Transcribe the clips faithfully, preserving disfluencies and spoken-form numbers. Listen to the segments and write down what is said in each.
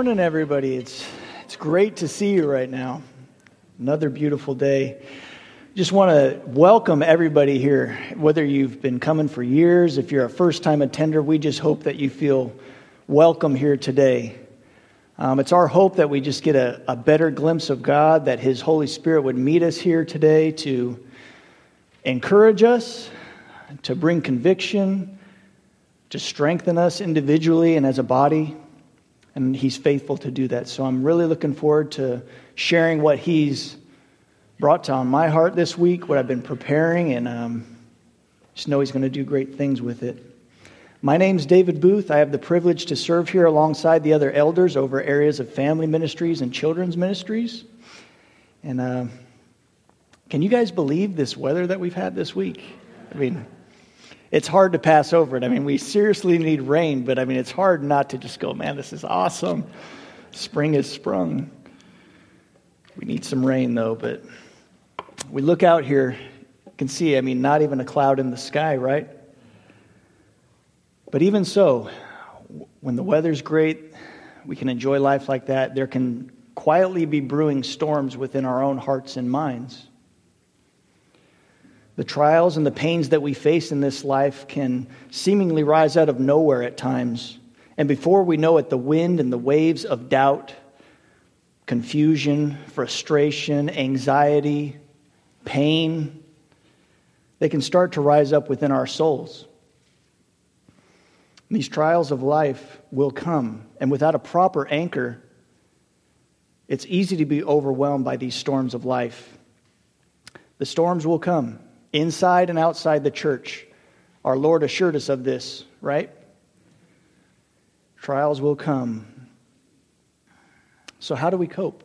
morning, everybody. It's it's great to see you right now. Another beautiful day. Just want to welcome everybody here, whether you've been coming for years, if you're a first-time attender, we just hope that you feel welcome here today. Um, it's our hope that we just get a, a better glimpse of God, that His Holy Spirit would meet us here today to encourage us, to bring conviction, to strengthen us individually and as a body. And He's faithful to do that. So I'm really looking forward to sharing what He's brought to on my heart this week, what I've been preparing, and um, just know He's going to do great things with it. My name's David Booth. I have the privilege to serve here alongside the other elders over areas of family ministries and children's ministries. And uh, can you guys believe this weather that we've had this week? I mean, it's hard to pass over it. I mean, we seriously need rain, but I mean, it's hard not to just go, man, this is awesome. Spring has sprung. We need some rain, though, but we look out here, you can see, I mean, not even a cloud in the sky, right? But even so, when the weather's great, we can enjoy life like that. There can quietly be brewing storms within our own hearts and minds. The trials and the pains that we face in this life can seemingly rise out of nowhere at times. And before we know it, the wind and the waves of doubt, confusion, frustration, anxiety, pain, they can start to rise up within our souls. These trials of life will come, and without a proper anchor, it's easy to be overwhelmed by these storms of life. The storms will come, inside and outside the church. Our Lord assured us of this, right? Trials will come. So how do we cope?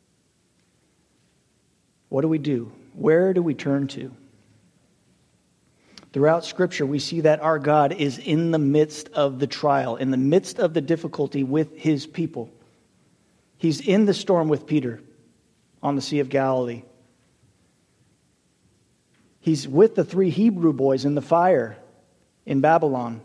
What do we do? Where do we turn to? Throughout Scripture, we see that our God is in the midst of the trial, in the midst of the difficulty with His people. He's in the storm with Peter on the Sea of Galilee. He's with the three Hebrew boys in the fire in Babylon.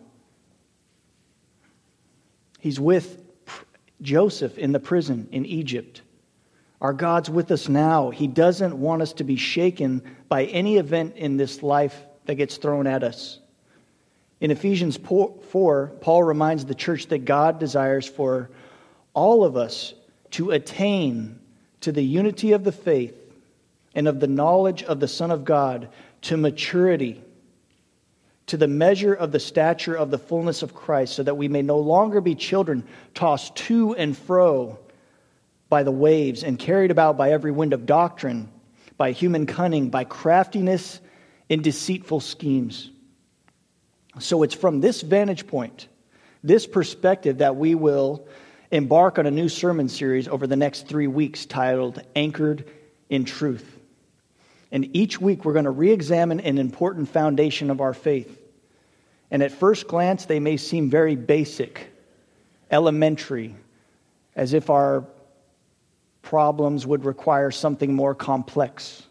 He's with Joseph in the prison in Egypt. Our God's with us now. He doesn't want us to be shaken by any event in this life that gets thrown at us. In Ephesians four, Paul reminds the church that God desires for all of us to attain to the unity of the faith and of the knowledge of the Son of God, to maturity, to the measure of the stature of the fullness of Christ, so that we may no longer be children tossed to and fro by the waves and carried about by every wind of doctrine, by human cunning, by craftiness in deceitful schemes. So it's from this vantage point, this perspective, that we will embark on a new sermon series over the next three weeks titled Anchored in Truth. And each week we're going to re-examine an important foundation of our faith. And at first glance they may seem very basic, elementary, as if our problems would require something more complex.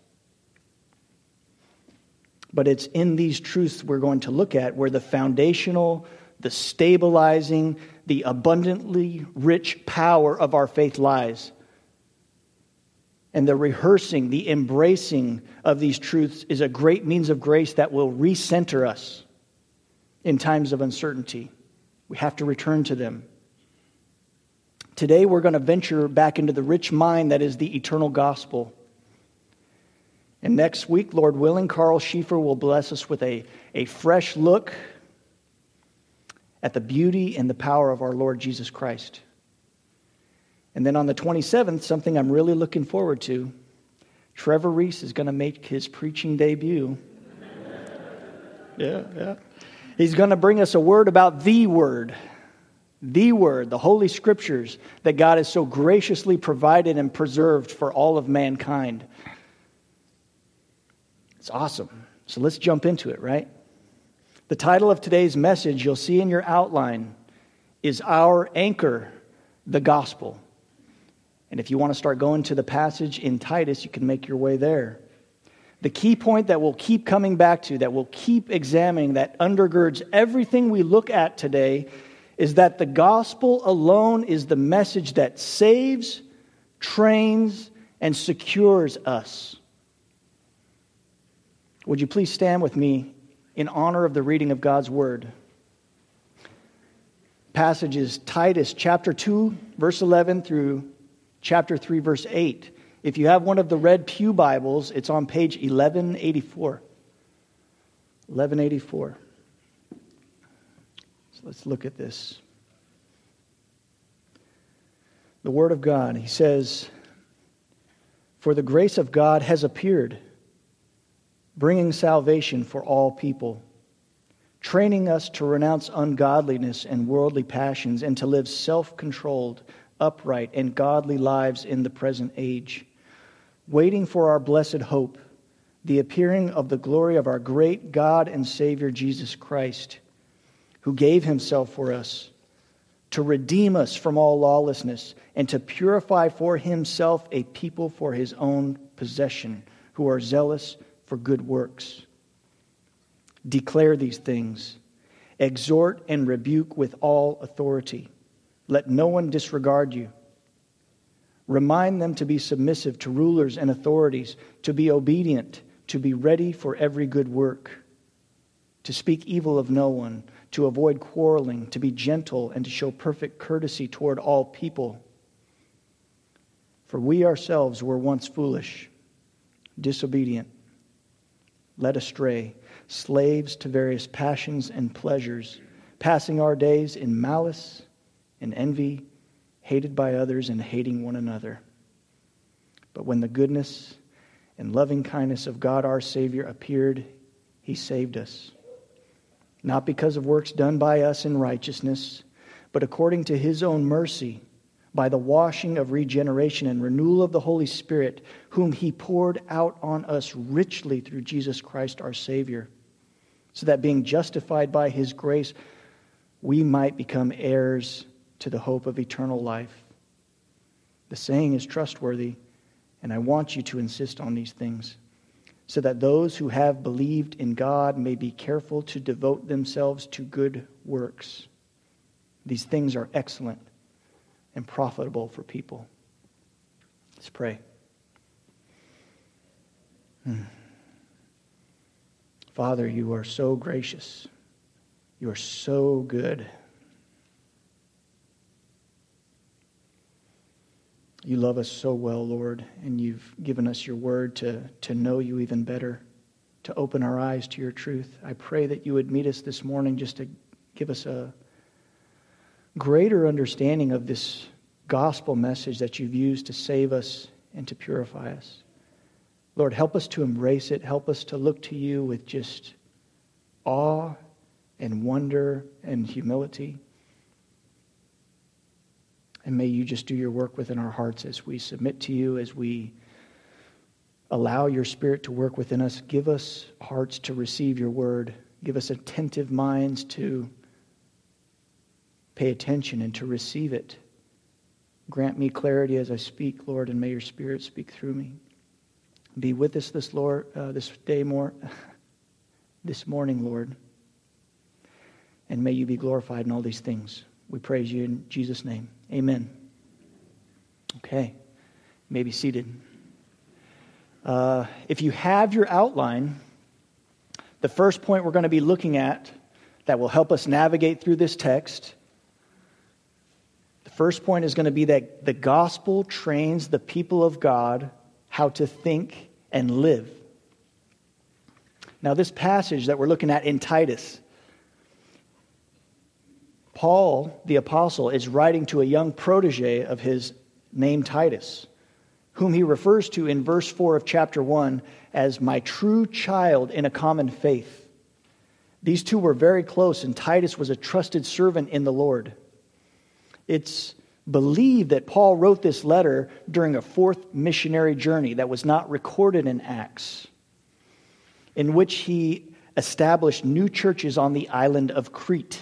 But it's in these truths we're going to look at where the foundational, the stabilizing, the abundantly rich power of our faith lies. And the rehearsing, the embracing of these truths is a great means of grace that will recenter us in times of uncertainty. We have to return to them. Today we're going to venture back into the rich mine that is the eternal gospel. And next week, Lord willing, Carl Schieffer will bless us with a, a fresh look at the beauty and the power of our Lord Jesus Christ. And then on the twenty-seventh, something I'm really looking forward to, Trevor Reese is going to make his preaching debut. Yeah, yeah. He's going to bring us a word about the Word. The Word, the Holy Scriptures that God has so graciously provided and preserved for all of mankind. It's awesome. So let's jump into it, right? The title of today's message, you'll see in your outline, is Our Anchor, the Gospel. And if you want to start going to the passage in Titus, you can make your way there. The key point that we'll keep coming back to, that we'll keep examining, that undergirds everything we look at today, is that the gospel alone is the message that saves, trains, and secures us. Would you please stand with me in honor of the reading of God's word? Passage is Titus chapter two, verse eleven through chapter three, verse eight. If you have one of the red pew Bibles, it's on page eleven eighty-four. eleven eighty-four. So let's look at this. The Word of God, he says, "For the grace of God has appeared, bringing salvation for all people, training us to renounce ungodliness and worldly passions and to live self-controlled, upright, and godly lives in the present age, waiting for our blessed hope, the appearing of the glory of our great God and Savior Jesus Christ, who gave himself for us to redeem us from all lawlessness and to purify for himself a people for his own possession, who are zealous for good works. Declare these things, exhort and rebuke with all authority. Let no one disregard you. Remind them to be submissive to rulers and authorities, to be obedient, to be ready for every good work, to speak evil of no one, to avoid quarreling, to be gentle, and to show perfect courtesy toward all people. For we ourselves were once foolish, disobedient, led astray, slaves to various passions and pleasures, passing our days in malice and envy, hated by others and hating one another. But when the goodness and loving kindness of God our Savior appeared, he saved us, not because of works done by us in righteousness, but according to his own mercy, by the washing of regeneration and renewal of the Holy Spirit, whom he poured out on us richly through Jesus Christ our Savior, so that being justified by his grace, we might become heirs to the hope of eternal life. The saying is trustworthy, and I want you to insist on these things, so that those who have believed in God may be careful to devote themselves to good works. These things are excellent and profitable for people." Let's pray. Hmm. Father, you are so gracious. You are so good. You love us so well, Lord, and you've given us your word to, to know you even better, to open our eyes to your truth. I pray that you would meet us this morning just to give us a greater understanding of this gospel message that you've used to save us and to purify us. Lord, help us to embrace it. Help us to look to you with just awe and wonder and humility. And may you just do your work within our hearts as we submit to you, as we allow your Spirit to work within us. Give us hearts to receive your word. Give us attentive minds to pay attention and to receive it. Grant me clarity as I speak, Lord, and may your Spirit speak through me. Be with us this Lord, uh, this day more, this morning, Lord, and may you be glorified in all these things. We praise you in Jesus' name. Amen. Okay, you may be seated. Uh, if you have your outline, the first point we're going to be looking at that will help us navigate through this text, the first point is going to be that the gospel trains the people of God how to think and live. Now, this passage that we're looking at in Titus, Paul, the apostle, is writing to a young protege of his named Titus, whom he refers to in verse four of chapter one as my true child in a common faith. These two were very close, and Titus was a trusted servant in the Lord. It's believed that Paul wrote this letter during a fourth missionary journey that was not recorded in Acts, in which he established new churches on the island of Crete.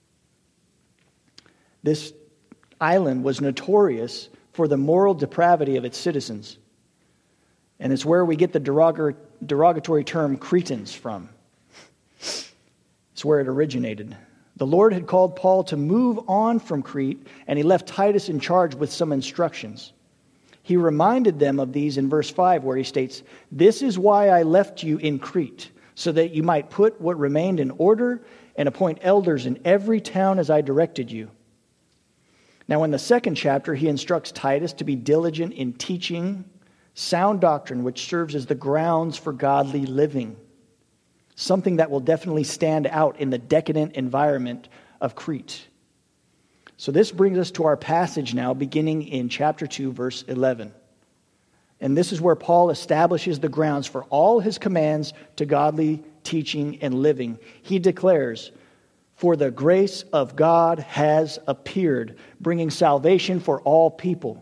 This island was notorious for the moral depravity of its citizens. And it's where we get the derogatory term Cretans from. It's where it originated. The Lord had called Paul to move on from Crete, and he left Titus in charge with some instructions. He reminded them of these in verse five, where he states, "This is why I left you in Crete, so that you might put what remained in order and appoint elders in every town as I directed you." Now, in the second chapter, he instructs Titus to be diligent in teaching sound doctrine, which serves as the grounds for godly living. Something that will definitely stand out in the decadent environment of Crete. So this brings us to our passage now, beginning in chapter two, verse eleven. And this is where Paul establishes the grounds for all his commands to godly teaching and living. He declares, "For the grace of God has appeared, bringing salvation for all people."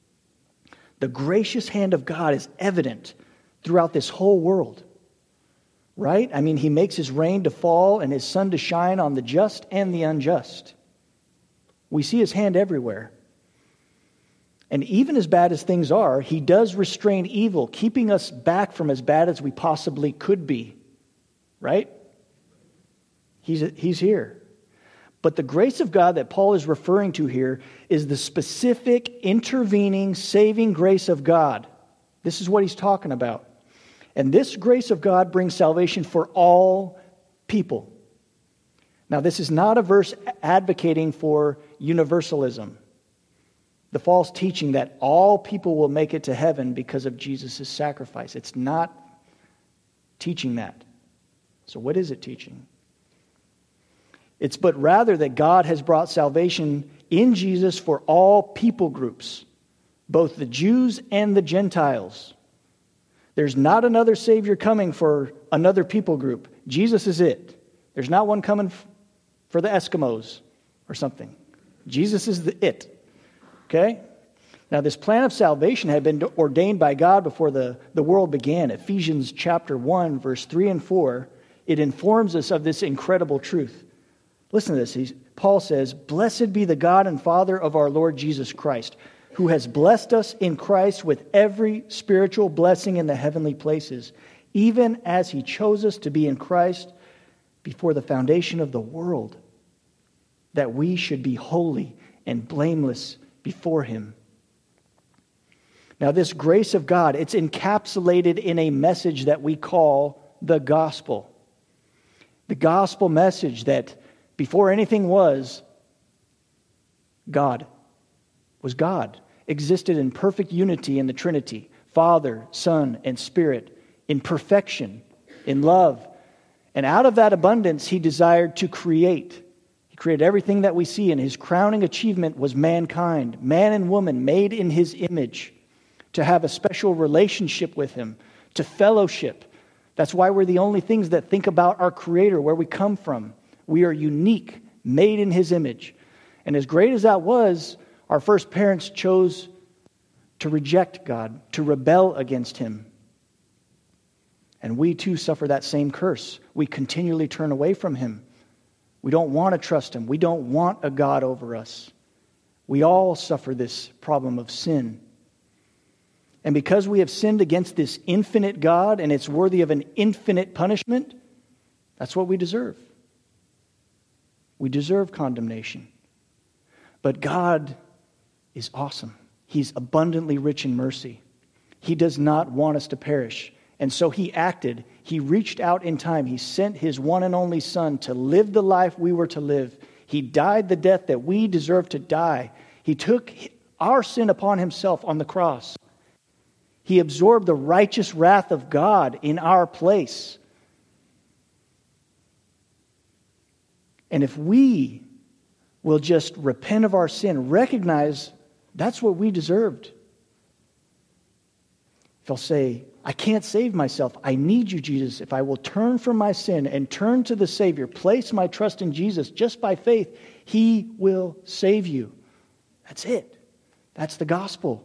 The gracious hand of God is evident throughout this whole world. Right? I mean, he makes his rain to fall and his sun to shine on the just and the unjust. We see his hand everywhere. And even as bad as things are, he does restrain evil, keeping us back from as bad as we possibly could be. Right? He's, he's here. But the grace of God that Paul is referring to here is the specific, intervening, saving grace of God. This is what he's talking about. And this grace of God brings salvation for all people. Now, this is not a verse advocating for universalism, the false teaching that all people will make it to heaven because of Jesus' sacrifice. It's not teaching that. So what is it teaching? It's but rather that God has brought salvation in Jesus for all people groups, both the Jews and the Gentiles. There's not another Savior coming for another people group. Jesus is it. There's not one coming for the Eskimos or something. Jesus is the it. Okay? Now, this plan of salvation had been ordained by God before the, the world began. Ephesians chapter one, verse three and four, it informs us of this incredible truth. Listen to this. He's, Paul says, "Blessed be the God and Father of our Lord Jesus Christ, who has blessed us in Christ with every spiritual blessing in the heavenly places, even as he chose us to be in Christ before the foundation of the world, that we should be holy and blameless before him." Now, this grace of God, it's encapsulated in a message that we call the gospel. The gospel message that before anything was, God was God. Existed in perfect unity in the Trinity, Father, Son, and Spirit, in perfection, in love. And out of that abundance, he desired to create. He created everything that we see, and his crowning achievement was mankind, man and woman made in his image, to have a special relationship with him, to fellowship. That's why we're the only things that think about our Creator, where we come from. We are unique, made in his image. And as great as that was, our first parents chose to reject God, to rebel against him. And we too suffer that same curse. We continually turn away from him. We don't want to trust him. We don't want a God over us. We all suffer this problem of sin. And because we have sinned against this infinite God and it's worthy of an infinite punishment, that's what we deserve. We deserve condemnation. But God is awesome. He's abundantly rich in mercy. He does not want us to perish. And so he acted. He reached out in time. He sent his one and only Son to live the life we were to live. He died the death that we deserve to die. He took our sin upon himself on the cross. He absorbed the righteous wrath of God in our place. And if we will just repent of our sin, recognize that's what we deserved. If I'll say, I can't save myself, I need you, Jesus. If I will turn from my sin and turn to the Savior, place my trust in Jesus just by faith, he will save you. That's it. That's the gospel.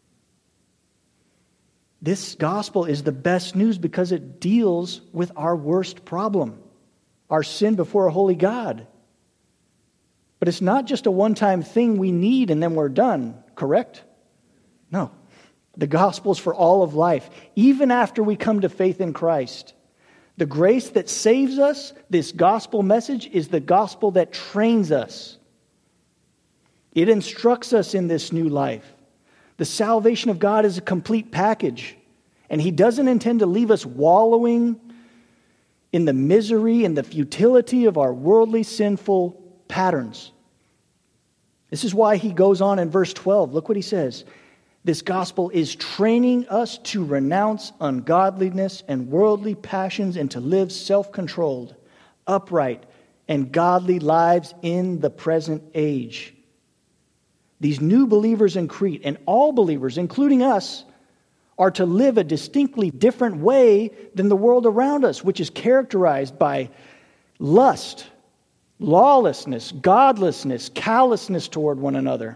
This gospel is the best news because it deals with our worst problem, our sin before a holy God. But it's not just a one-time thing we need and then we're done, correct? No. The gospel is for all of life, even after we come to faith in Christ. The grace that saves us, this gospel message, is the gospel that trains us. It instructs us in this new life. The salvation of God is a complete package, and He doesn't intend to leave us wallowing in the misery and the futility of our worldly, sinful patterns. This is why He goes on in verse twelve. Look what He says. This gospel is training us to renounce ungodliness and worldly passions and to live self-controlled, upright, and godly lives in the present age. These new believers in Crete, and all believers, including us, are to live a distinctly different way than the world around us, which is characterized by lust, lawlessness, godlessness, callousness toward one another.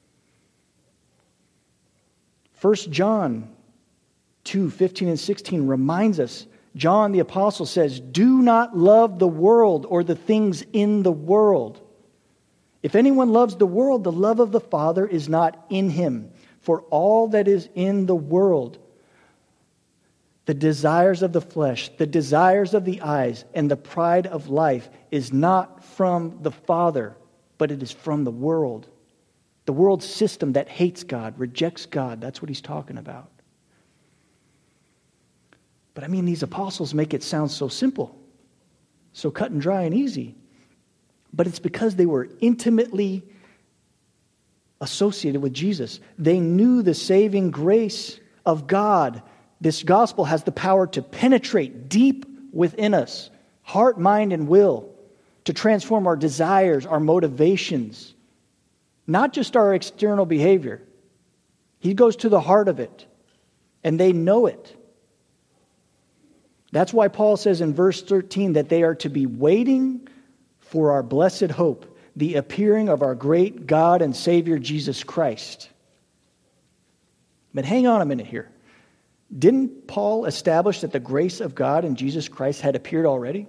First John two, fifteen and sixteen reminds us, John the Apostle says, "Do not love the world or the things in the world. If anyone loves the world, the love of the Father is not in him. For all that is in the world, the desires of the flesh, the desires of the eyes, and the pride of life is not from the Father, but it is from the world." The world system that hates God, rejects God. That's what he's talking about. But I mean, these apostles make it sound so simple, so cut and dry and easy. But it's because they were intimately associated with Jesus. They knew the saving grace of God. This gospel has the power to penetrate deep within us, heart, mind, and will, to transform our desires, our motivations, not just our external behavior. He goes to the heart of it, and they know it. That's why Paul says in verse thirteen that they are to be waiting for our blessed hope, the appearing of our great God and Savior Jesus Christ. But hang on a minute here. Didn't Paul establish that the grace of God and Jesus Christ had appeared already?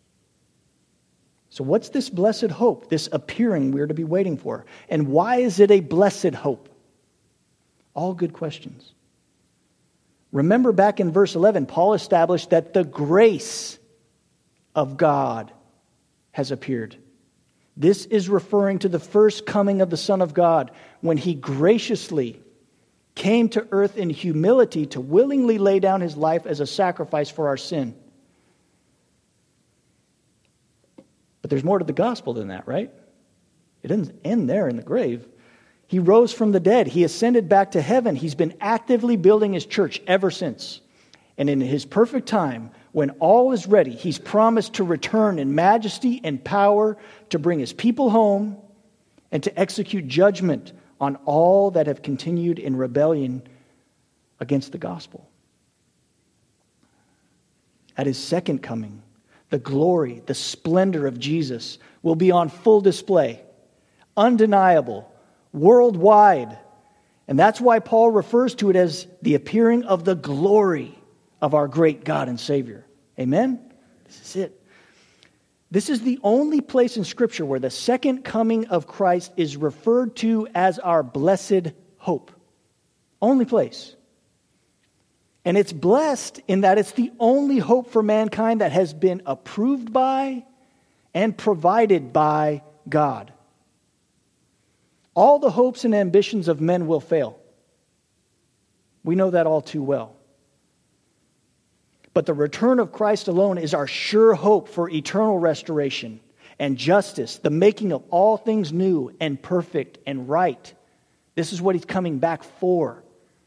So what's this blessed hope, this appearing we're to be waiting for? And why is it a blessed hope? All good questions. Remember back in verse eleven, Paul established that the grace of God has appeared. This is referring to the first coming of the Son of God, when He graciously came to earth in humility to willingly lay down His life as a sacrifice for our sin. But there's more to the gospel than that, right? It doesn't end there in the grave. He rose from the dead. He ascended back to heaven. He's been actively building His church ever since. And in His perfect time, when all is ready, He's promised to return in majesty and power to bring His people home and to execute judgment on all that have continued in rebellion against the gospel. At His second coming, the glory, the splendor of Jesus will be on full display, undeniable, worldwide. And that's why Paul refers to it as the appearing of the glory of our great God and Savior. Amen? This is it. This is the only place in Scripture where the second coming of Christ is referred to as our blessed hope. Only place. And it's blessed in that it's the only hope for mankind that has been approved by and provided by God. All the hopes and ambitions of men will fail. We know that all too well. But the return of Christ alone is our sure hope for eternal restoration and justice, the making of all things new and perfect and right. This is what He's coming back for.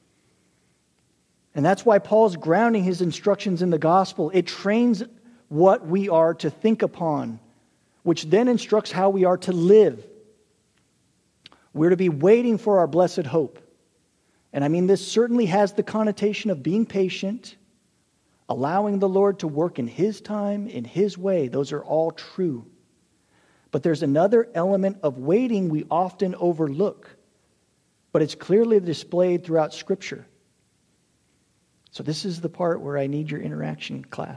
And that's why Paul's grounding his instructions in the gospel. It trains what we are to think upon, which then instructs how we are to live. We're to be waiting for our blessed hope. And I mean, this certainly has the connotation of being patient, allowing the Lord to work in His time, in His way. Those are all true. But there's another element of waiting we often overlook, but it's clearly displayed throughout Scripture. So this is the part where I need your interaction, class.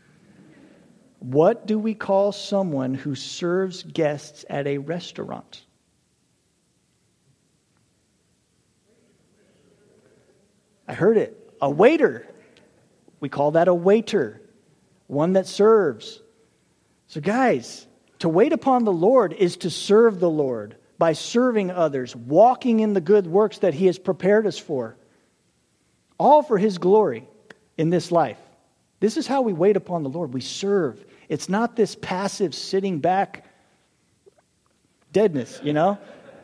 What do we call someone who serves guests at a restaurant? I heard it. A waiter. We call that a waiter. one that serves. So guys, to wait upon the Lord is to serve the Lord by serving others, walking in the good works that He has prepared us for, all for His glory in this life. This is how we wait upon the Lord. We serve. It's not this passive sitting back deadness, you know?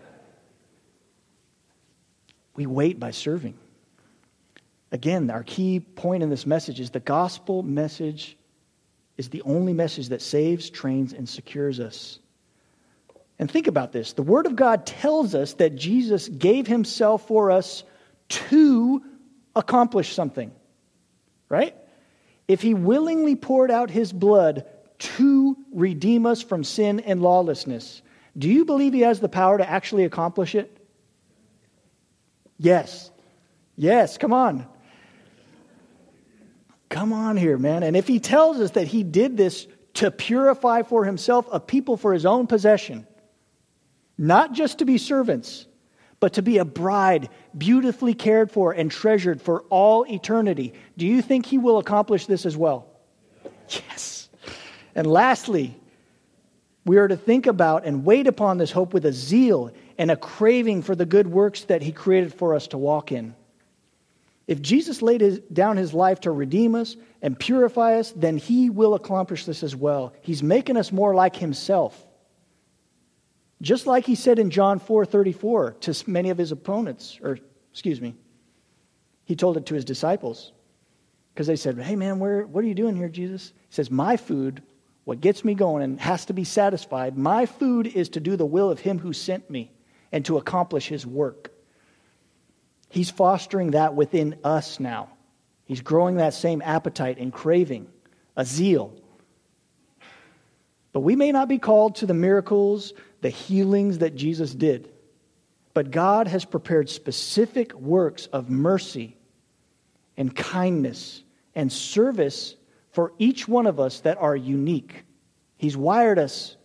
We wait by serving. Again, our key point in this message is the gospel message is the only message that saves, trains, and secures us. And think about this. The Word of God tells us that Jesus gave Himself for us to accomplish something. Right? If He willingly poured out His blood to redeem us from sin and lawlessness, do you believe He has the power to actually accomplish it? Yes. Yes, come on. Come on here, man. And if He tells us that He did this to purify for Himself a people for His own possession, not just to be servants, but to be a bride beautifully cared for and treasured for all eternity, do you think He will accomplish this as well? Yes. And lastly, we are to think about and wait upon this hope with a zeal and a craving for the good works that He created for us to walk in. If Jesus laid his, down His life to redeem us and purify us, then He will accomplish this as well. He's making us more like Himself. Just like He said in John four thirty-four to many of His opponents, or excuse me, He told it to His disciples. Because they said, hey man, where, what are you doing here, Jesus? He says, my food, what gets me going and has to be satisfied, my food is to do the will of Him who sent me and to accomplish His work. He's fostering that within us now. He's growing that same appetite and craving, a zeal. But we may not be called to the miracles, the healings that Jesus did. But God has prepared specific works of mercy and kindness and service for each one of us that are unique. He's wired us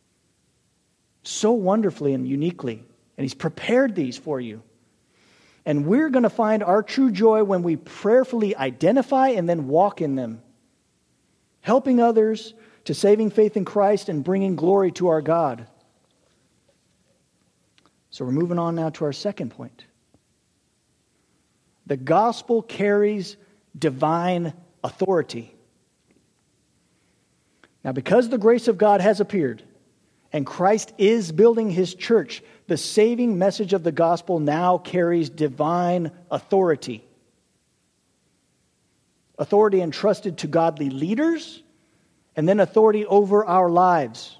so wonderfully and uniquely. And He's prepared these for you. And we're going to find our true joy when we prayerfully identify and then walk in them, helping others to saving faith in Christ and bringing glory to our God. So we're moving on now to our second point. The gospel carries divine authority. Now, because the grace of God has appeared and Christ is building His church, the saving message of the gospel now carries divine authority. Authority entrusted to godly leaders, and then authority over our lives.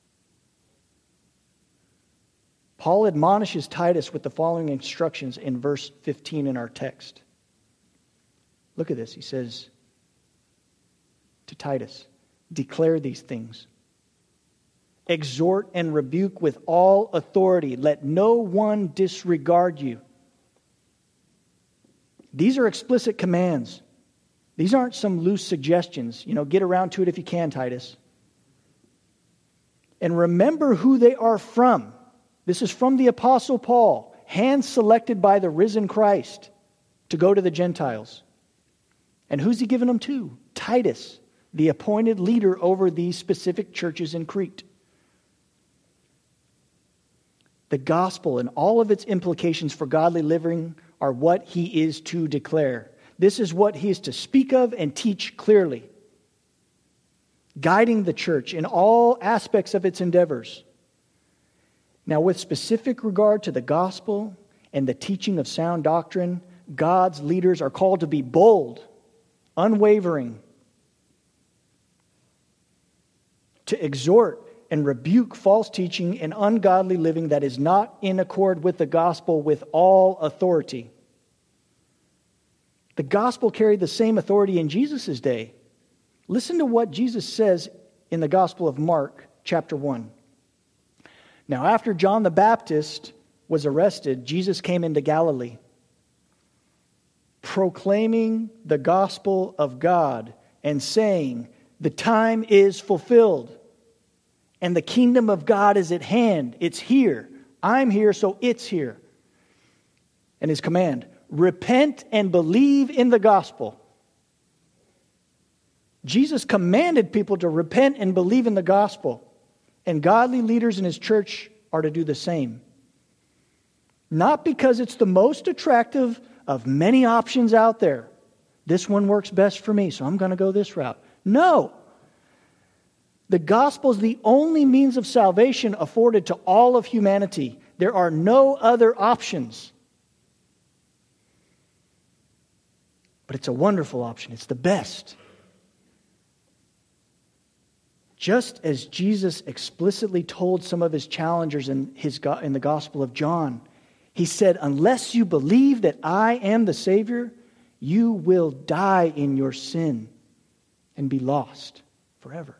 Paul admonishes Titus with the following instructions in verse fifteen in our text. Look at this. He says to Titus, declare these things. Exhort and rebuke with all authority. Let no one disregard you. These are explicit commands. These aren't some loose suggestions. You know, get around to it if you can, Titus. And remember who they are from. This is from the Apostle Paul, hand-selected by the risen Christ to go to the Gentiles. And who's he given them to? Titus, the appointed leader over these specific churches in Crete. The gospel and all of its implications for godly living are what he is to declare. This is what he is to speak of and teach clearly, guiding the church in all aspects of its endeavors. Now, with specific regard to the gospel and the teaching of sound doctrine, God's leaders are called to be bold, unwavering, to exhort and rebuke false teaching and ungodly living that is not in accord with the gospel with all authority. The gospel carried the same authority in Jesus' day. Listen to what Jesus says in the Gospel of Mark, chapter one. Now, after John the Baptist was arrested, Jesus came into Galilee, proclaiming the gospel of God and saying, the time is fulfilled and the kingdom of God is at hand. It's here. I'm here, so it's here. And his command, repent and believe in the gospel. Jesus commanded people to repent and believe in the gospel. And godly leaders in his church are to do the same. Not because it's the most attractive of many options out there. This one works best for me, so I'm going to go this route. No. The gospel is the only means of salvation afforded to all of humanity. There are no other options. But it's a wonderful option. It's the best. Just as Jesus explicitly told some of his challengers in, his, in the Gospel of John, he said, unless you believe that I am the Savior, you will die in your sin and be lost forever.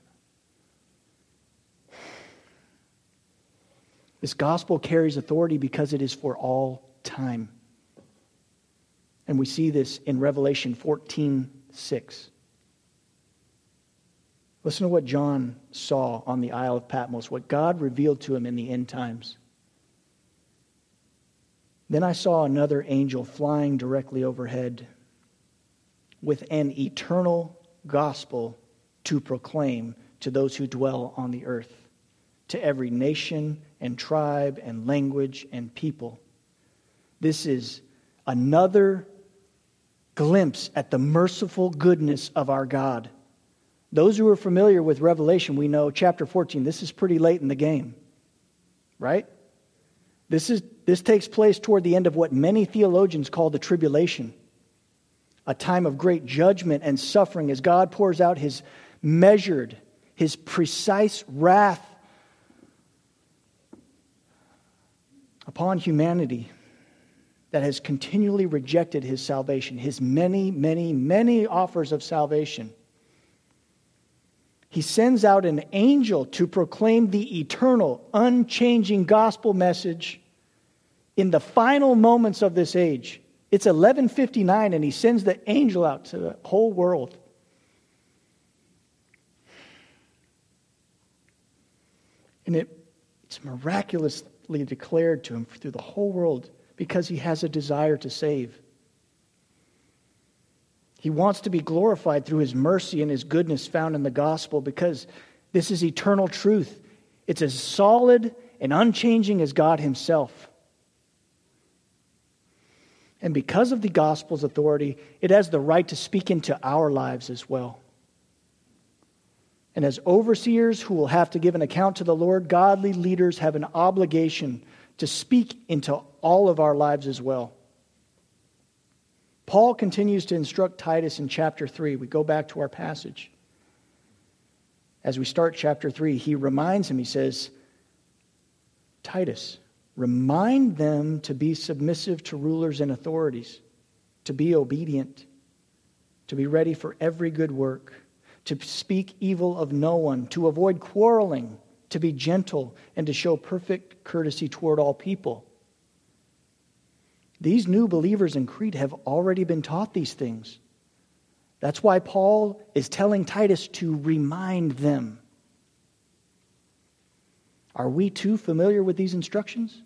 This gospel carries authority because it is for all time. And we see this in Revelation fourteen six. Listen to what John saw on the Isle of Patmos, what God revealed to him in the end times. Then I saw another angel flying directly overhead with an eternal gospel to proclaim to those who dwell on the earth, to every nation and tribe and language and people. This is another glimpse at the merciful goodness of our God. Those who are familiar with Revelation, we know chapter fourteen, this is pretty late in the game, right? This is this takes place toward the end of what many theologians call the tribulation, a time of great judgment and suffering as God pours out his measured, his precise wrath upon humanity that has continually rejected his salvation, his many, many, many offers of salvation. He sends out an angel to proclaim the eternal, unchanging gospel message in the final moments of this age. It's eleven fifty-nine, and he sends the angel out to the whole world. And it, it's miraculously declared to him through the whole world because he has a desire to save. He wants to be glorified through his mercy and his goodness found in the gospel because this is eternal truth. It's as solid and unchanging as God himself. And because of the gospel's authority, it has the right to speak into our lives as well. And as overseers who will have to give an account to the Lord, godly leaders have an obligation to speak into all of our lives as well. Paul continues to instruct Titus in chapter three. We go back to our passage. As we start chapter three, he reminds him, he says, Titus, remind them to be submissive to rulers and authorities, to be obedient, to be ready for every good work, to speak evil of no one, to avoid quarreling, to be gentle, and to show perfect courtesy toward all people. These new believers in Crete have already been taught these things. That's why Paul is telling Titus to remind them. Are we too familiar with these instructions?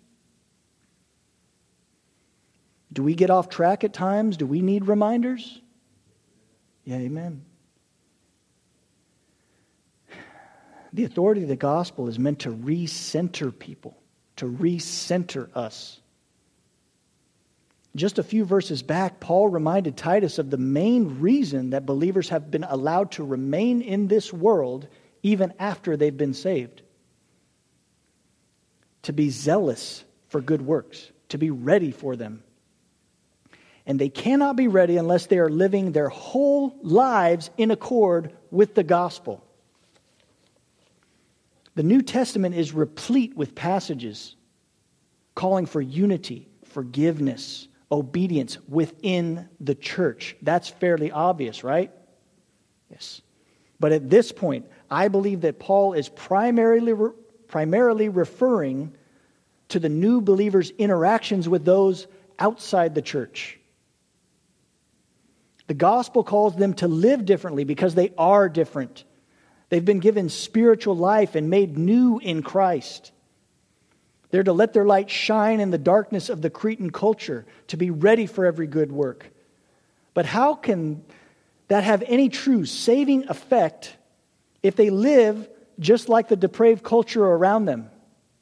Do we get off track at times? Do we need reminders? Yeah, amen. The authority of the gospel is meant to recenter people, to recenter us. Just a few verses back, Paul reminded Titus of the main reason that believers have been allowed to remain in this world even after they've been saved. To be zealous for good works, to be ready for them. And they cannot be ready unless they are living their whole lives in accord with the gospel. The New Testament is replete with passages calling for unity, forgiveness, obedience within the church. That's fairly obvious, right? Yes. But at this point, I believe that Paul is primarily primarily referring to the new believers' interactions with those outside the church. The gospel calls them to live differently because they are different. They've been given spiritual life and made new in Christ. They're to let their light shine in the darkness of the Cretan culture, to be ready for every good work. But how can that have any true saving effect if they live just like the depraved culture around them.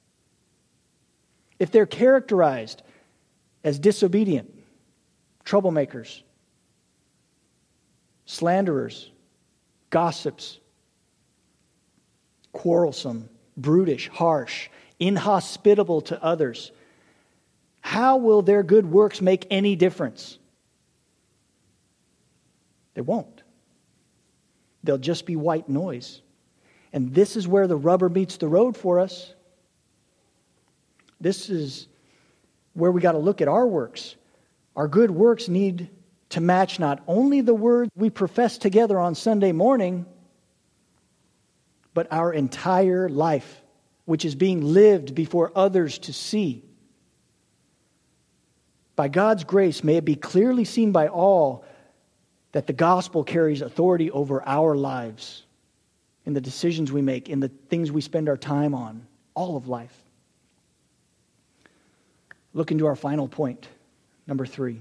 If they're characterized as disobedient, troublemakers, slanderers, gossips, quarrelsome, brutish, harsh, inhospitable to others, how will their good works make any difference? They won't. They'll just be white noise. And this is where the rubber meets the road for us. This is where we got to look at our works. Our good works need to match not only the words we profess together on Sunday morning, but our entire life, which is being lived before others to see. By God's grace, may it be clearly seen by all that the gospel carries authority over our lives, in the decisions we make, in the things we spend our time on, all of life. Look into our final point, number three.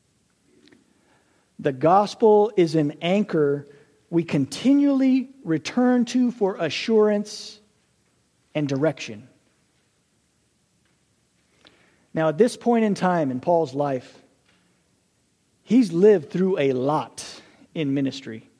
The gospel is an anchor we continually return to for assurance and direction. Now, at this point in time in Paul's life, he's lived through a lot in ministry.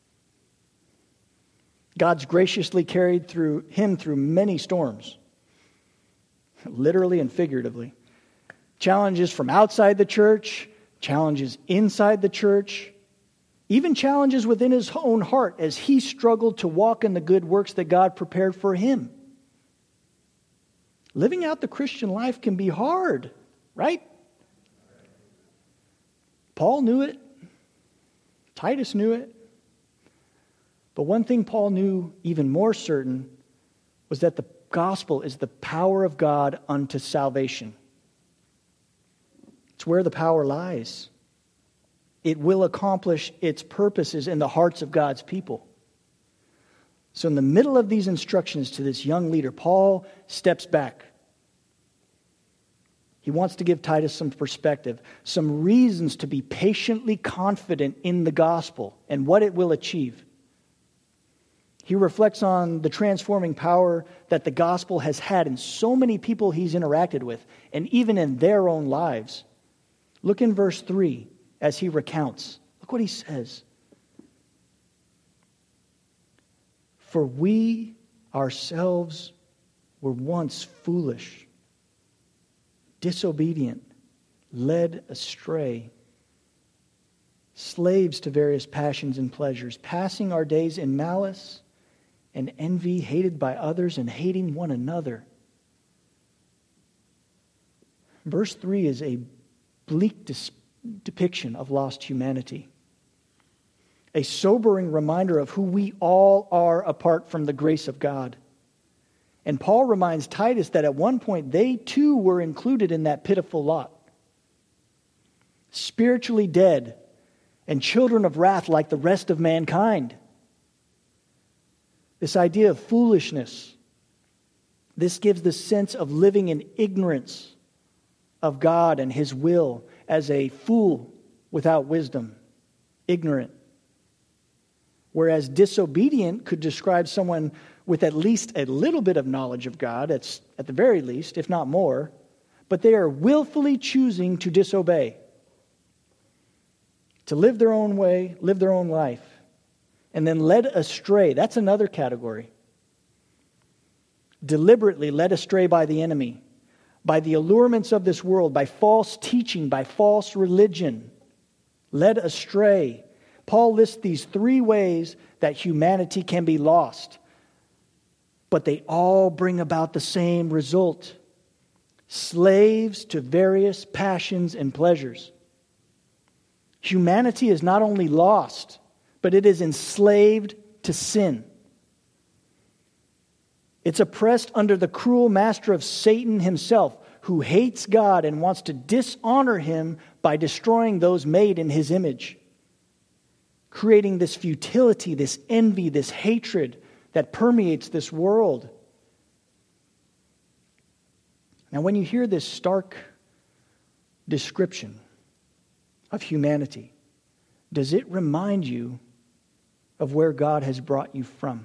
God's graciously carried through him through many storms, literally and figuratively. Challenges from outside the church, challenges inside the church, even challenges within his own heart as he struggled to walk in the good works that God prepared for him. Living out the Christian life can be hard, right? Paul knew it. Titus knew it. But one thing Paul knew even more certain was that the gospel is the power of God unto salvation. It's where the power lies. It will accomplish its purposes in the hearts of God's people. So in the middle of these instructions to this young leader, Paul steps back. He wants to give Titus some perspective, some reasons to be patiently confident in the gospel and what it will achieve. He reflects on the transforming power that the gospel has had in so many people he's interacted with, and even in their own lives. Look in verse three as he recounts. Look what he says. For we ourselves were once foolish, disobedient, led astray, slaves to various passions and pleasures, passing our days in malice and envy, hated by others and hating one another. Verse three is a bleak dis- depiction of lost humanity. A sobering reminder of who we all are apart from the grace of God. And Paul reminds Titus that at one point they too were included in that pitiful lot. Spiritually dead and children of wrath like the rest of mankind. This idea of foolishness, this gives the sense of living in ignorance of God and His will as a fool without wisdom, ignorant. Whereas disobedient could describe someone with at least a little bit of knowledge of God, at, at the very least, if not more, but they are willfully choosing to disobey, to live their own way, live their own life, and then led astray. That's another category. Deliberately led astray by the enemy, by the allurements of this world, by false teaching, by false religion, led astray. Paul lists these three ways that humanity can be lost, but they all bring about the same result: slaves to various passions and pleasures. Humanity is not only lost, but it is enslaved to sin. It's oppressed under the cruel master of Satan himself, who hates God and wants to dishonor Him by destroying those made in His image, creating this futility, this envy, this hatred that permeates this world. Now, when you hear this stark description of humanity, Does it remind you of where God has brought you from?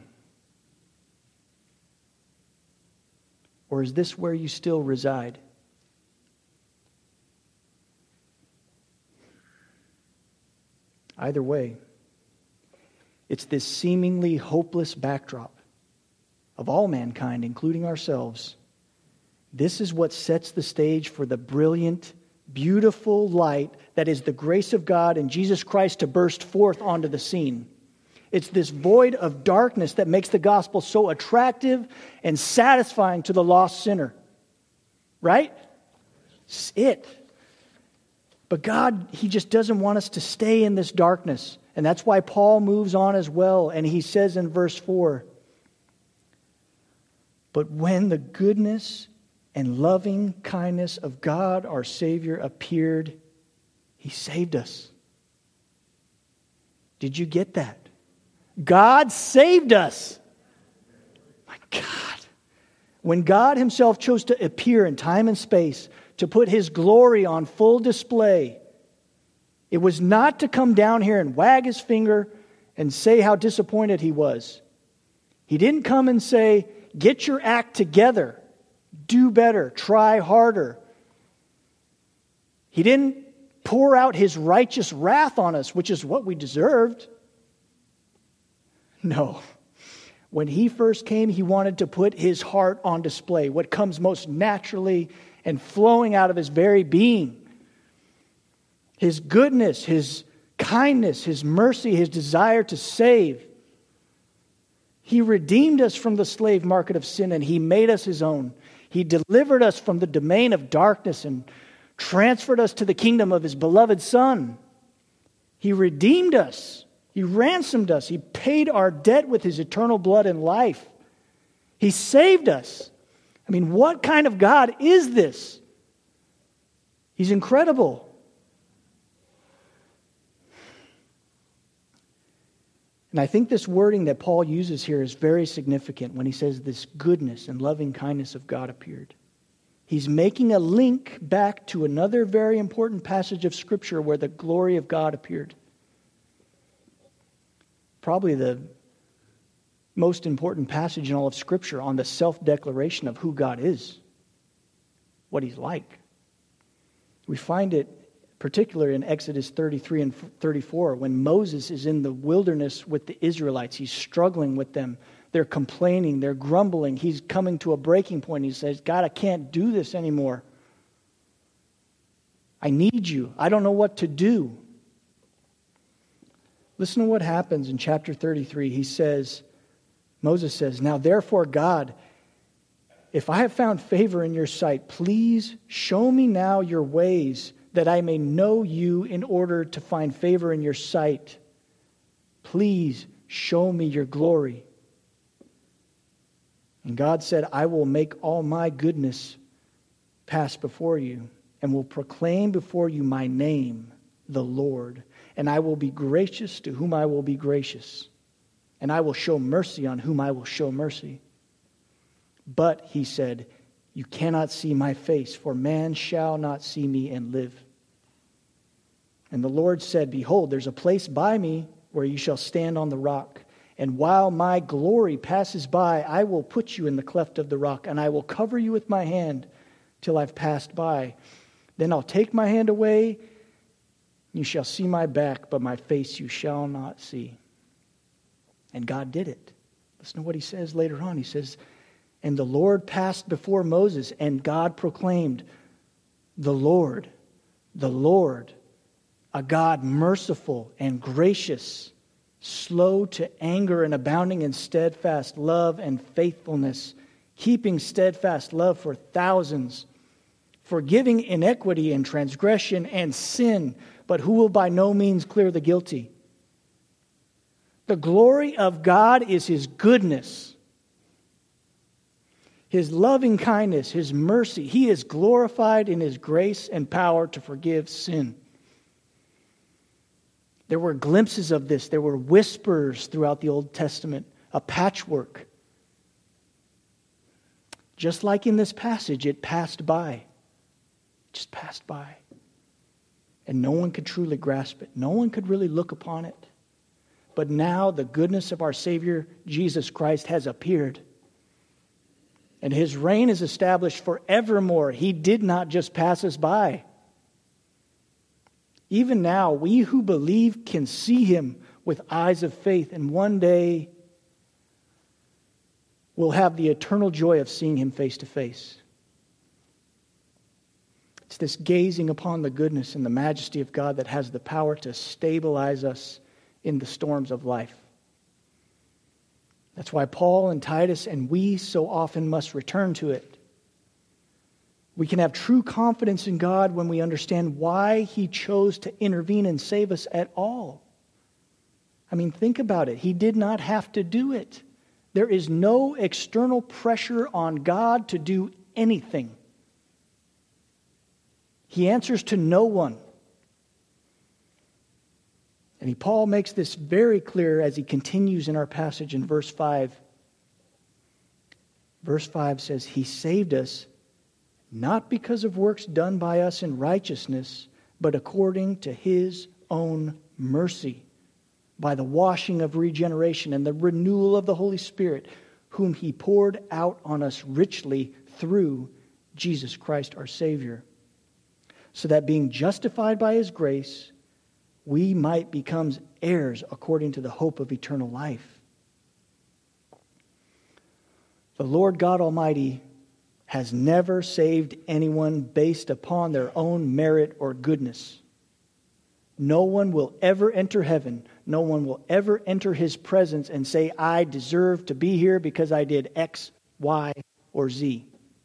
Or is this where you still reside? Either way, it's this seemingly hopeless backdrop of all mankind, including ourselves. This is what sets the stage for the brilliant, beautiful light that is the grace of God and Jesus Christ to burst forth onto the scene. It's this void of darkness that makes the gospel so attractive and satisfying to the lost sinner. Right? It's it. But God, He just doesn't want us to stay in this darkness. And that's why Paul moves on as well. And he says in verse four, "But when the goodness and loving kindness of God our Savior appeared, He saved us." Did you get that? God saved us. My God. When God Himself chose to appear in time and space to put His glory on full display, it was not to come down here and wag His finger and say how disappointed He was. He didn't come and say, "Get your act together. Do better. Try harder." He didn't pour out His righteous wrath on us, which is what we deserved. No. When He first came, He wanted to put His heart on display, what comes most naturally and flowing out of His very being. His goodness, His kindness, His mercy, His desire to save. He redeemed us from the slave market of sin and He made us His own. He delivered us from the domain of darkness and transferred us to the kingdom of His beloved Son. He redeemed us. He ransomed us. He paid our debt with His eternal blood and life. He saved us. I mean, what kind of God is this? He's incredible. And I think this wording that Paul uses here is very significant when he says this goodness and loving kindness of God appeared. He's making a link back to another very important passage of Scripture where the glory of God appeared. Probably the most important passage in all of Scripture on the self-declaration of who God is, what He's like. We find it particularly in Exodus thirty-three and thirty-four, when Moses is in the wilderness with the Israelites. He's struggling with them. They're complaining. They're grumbling. He's coming to a breaking point. He says, "God, I can't do this anymore. I need you. I don't know what to do." Listen to what happens in chapter thirty-three. He says, Moses says, "Now therefore, God, if I have found favor in your sight, please show me now your ways, that I may know you in order to find favor in your sight. Please show me your glory." And God said, "I will make all my goodness pass before you, and will proclaim before you my name, the Lord. And I will be gracious to whom I will be gracious, and I will show mercy on whom I will show mercy. But," he said, "you cannot see my face, for man shall not see me and live." And the Lord said, "Behold, there's a place by me where you shall stand on the rock. And while my glory passes by, I will put you in the cleft of the rock, and I will cover you with my hand till I've passed by. Then I'll take my hand away. You shall see my back, but my face you shall not see." And God did it. Listen to what He says later on. He says, "And the Lord passed before Moses, and God proclaimed, 'The Lord, the Lord, a God merciful and gracious, slow to anger and abounding in steadfast love and faithfulness, keeping steadfast love for thousands, forgiving iniquity and transgression and sin, but who will by no means clear the guilty.'" The glory of God is His goodness, His loving kindness, His mercy. He is glorified in His grace and power to forgive sin. There were glimpses of this. There were whispers throughout the Old Testament, a patchwork. Just like in this passage, it passed by. Just passed by. and no one could truly grasp it. No one could really look upon it. But now the goodness of our Savior, Jesus Christ, has appeared. And his reign is established forevermore. He did not just pass us by. Even now, we who believe can see him with eyes of faith, and one day we'll have the eternal joy of seeing him face to face. It's this gazing upon the goodness and the majesty of God that has the power to stabilize us in the storms of life. That's why Paul and Titus and we so often must return to it. We can have true confidence in God when we understand why he chose to intervene and save us at all. I mean, think about it. He did not have to do it. There is no external pressure on God to do anything. He answers to no one. And he, Paul makes this very clear as he continues in our passage in verse five. Verse five says, he saved us not because of works done by us in righteousness, but according to his own mercy, by the washing of regeneration and the renewal of the Holy Spirit, whom he poured out on us richly through Jesus Christ our Savior, so that being justified by his grace, we might become heirs according to the hope of eternal life. The Lord God Almighty has never saved anyone based upon their own merit or goodness. No one will ever enter heaven. No one will ever enter his presence and say, I deserve to be here because I did X, Y, or Z.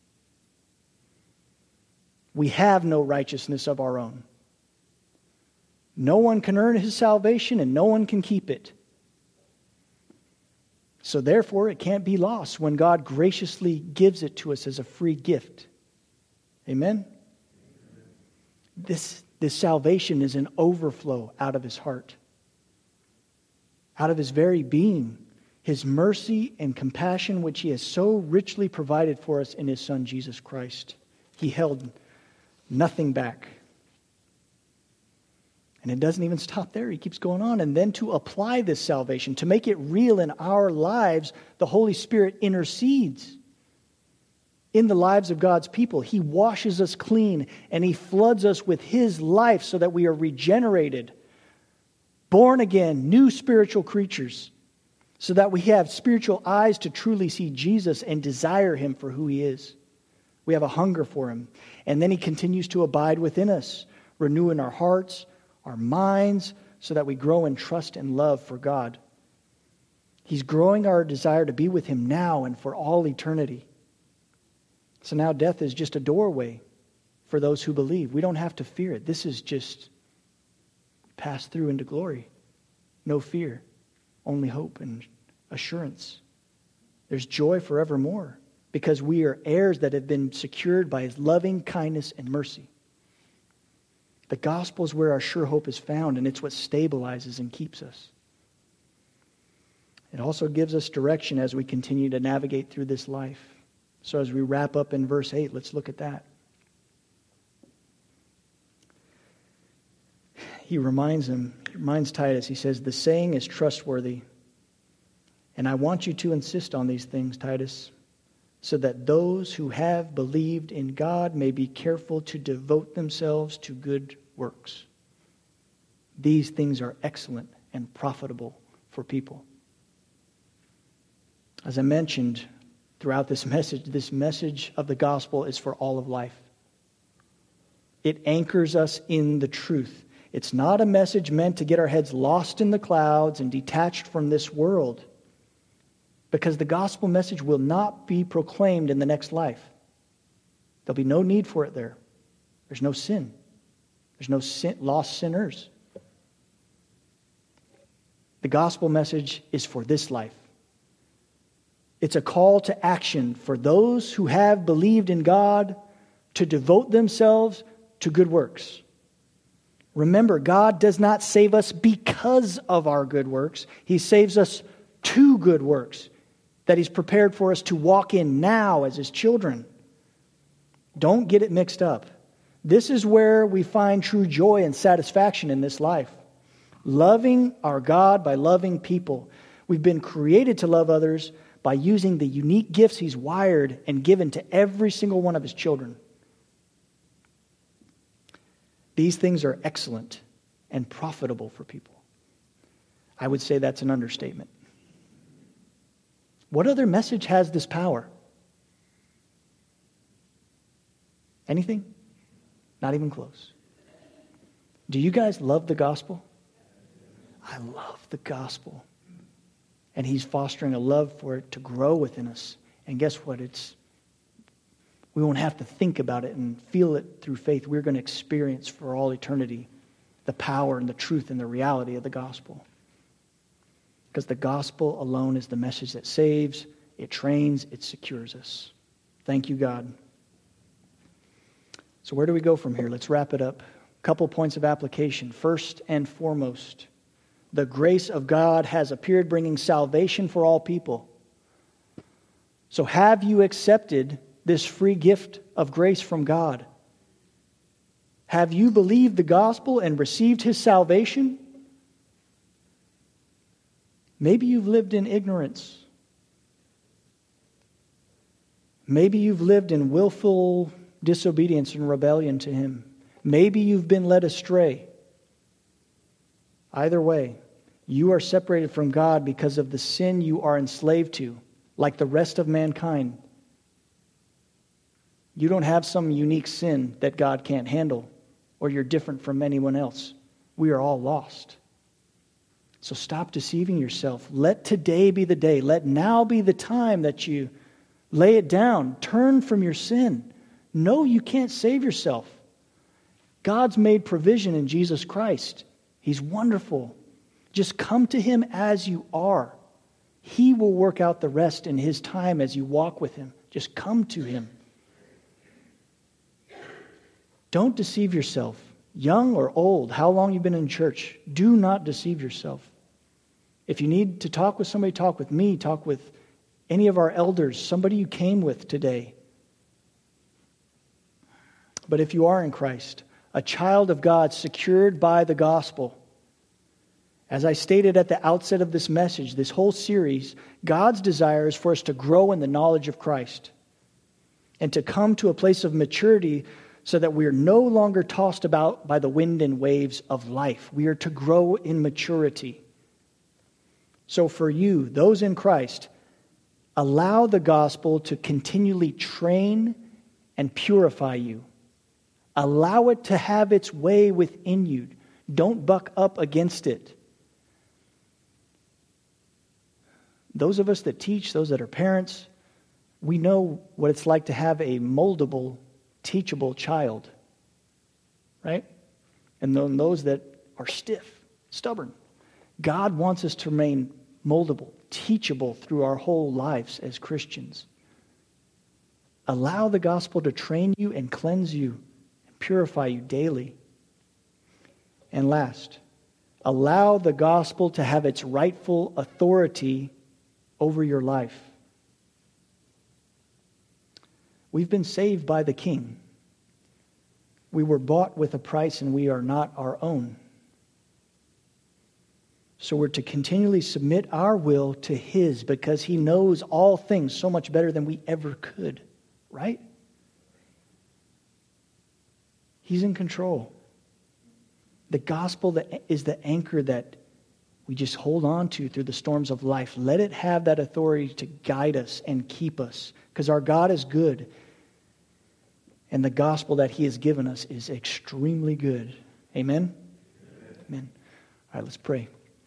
We have no righteousness of our own. No one can earn his salvation and no one can keep it. So therefore, it can't be lost when God graciously gives it to us as a free gift. Amen? This, this salvation is an overflow out of his heart. Out of his very being. His mercy and compassion which he has so richly provided for us in his Son, Jesus Christ. He held nothing back. And it doesn't even stop there. He keeps going on. And then to apply this salvation, to make it real in our lives, the Holy Spirit intercedes in the lives of God's people. He washes us clean and he floods us with his life so that we are regenerated, born again, new spiritual creatures, so that we have spiritual eyes to truly see Jesus and desire him for who he is. We have a hunger for him. And then he continues to abide within us, renewing our hearts, our minds, so that we grow in trust and love for God. He's growing our desire to be with him now and for all eternity. So now death is just a doorway for those who believe. We don't have to fear it. This is just pass through into glory. No fear, only hope and assurance. There's joy forevermore because we are heirs that have been secured by his loving kindness and mercy. The gospel is where our sure hope is found, and it's what stabilizes and keeps us. It also gives us direction as we continue to navigate through this life. So as we wrap up in verse eight, let's look at that. He reminds him, he reminds Titus, he says, the saying is trustworthy. And I want you to insist on these things, Titus, so that those who have believed in God may be careful to devote themselves to good works. These things are excellent and profitable for people. As I mentioned throughout this message, this message of the gospel is for all of life. It anchors us in the truth. It's not a message meant to get our heads lost in the clouds and detached from this world, because the gospel message will not be proclaimed in the next life. There'll be no need for it there. There's no sin. There's no sin, lost sinners. The gospel message is for this life. It's a call to action for those who have believed in God to devote themselves to good works. Remember, God does not save us because of our good works. He saves us to good works that he's prepared for us to walk in now as his children. Don't get it mixed up. This is where we find true joy and satisfaction in this life. Loving our God by loving people. We've been created to love others by using the unique gifts He's wired and given to every single one of His children. These things are excellent and profitable for people. I would say that's an understatement. What other message has this power? Anything? Not even close. Do you guys love the gospel? I love the gospel. And He's fostering a love for it to grow within us. And guess what? It's we won't have to think about it and feel it through faith. We're going to experience for all eternity the power and the truth and the reality of the gospel. Because the gospel alone is the message that saves, it trains, it secures us. Thank you, God. So where do we go from here? Let's wrap it up. A couple points of application. First and foremost, the grace of God has appeared, bringing salvation for all people. So have you accepted this free gift of grace from God? Have you believed the gospel and received His salvation? Maybe you've lived in ignorance. Maybe you've lived in willful disobedience and rebellion to Him. Maybe you've been led astray. Either way, you are separated from God because of the sin you are enslaved to, like the rest of mankind. You don't have some unique sin that God can't handle, or you're different from anyone else. We are all lost. So stop deceiving yourself. Let today be the day. Let now be the time that you lay it down. Turn from your sin. No, you can't save yourself. God's made provision in Jesus Christ. He's wonderful. Just come to Him as you are. He will work out the rest in His time as you walk with Him. Just come to Him. Don't deceive yourself. Young or old, how long you've been in church, do not deceive yourself. If you need to talk with somebody, talk with me, talk with any of our elders, somebody you came with today. But if you are in Christ, a child of God secured by the gospel, as I stated at the outset of this message, this whole series, God's desire is for us to grow in the knowledge of Christ and to come to a place of maturity so that we are no longer tossed about by the wind and waves of life. We are to grow in maturity. So for you, those in Christ, allow the gospel to continually train and purify you. Allow it to have its way within you. Don't buck up against it. Those of us that teach, those that are parents, we know what it's like to have a moldable, teachable child, right? And then those that are stiff, stubborn. God wants us to remain moldable, teachable through our whole lives as Christians. Allow the gospel to train you and cleanse you and purify you daily. And last, allow the gospel to have its rightful authority over your life. We've been saved by the King. We were bought with a price and we are not our own. So we're to continually submit our will to His because He knows all things so much better than we ever could, right? He's in control. The gospel that is the anchor that we just hold on to through the storms of life. Let it have that authority to guide us and keep us because our God is good. And the gospel that He has given us is extremely good. Amen? Amen. Amen. All right, let's pray.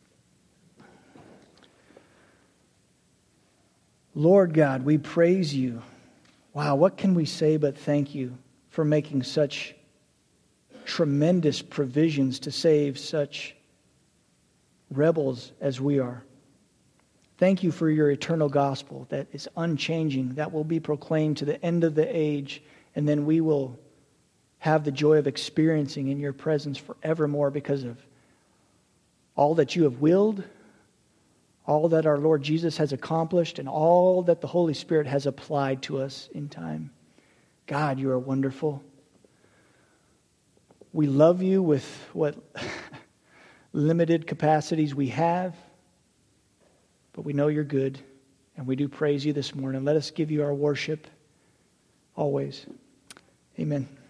Lord God, we praise You. Wow, what can we say but thank You for making such tremendous provisions to save such rebels as we are. Thank You for Your eternal gospel that is unchanging, that will be proclaimed to the end of the age, and then we will have the joy of experiencing in Your presence forevermore because of all that You have willed, all that our Lord Jesus has accomplished, and all that the Holy Spirit has applied to us in time. God, You are wonderful. We love you with what limited capacities we have, but we know you're good, and we do praise you this morning. Let us give you our worship always. Amen.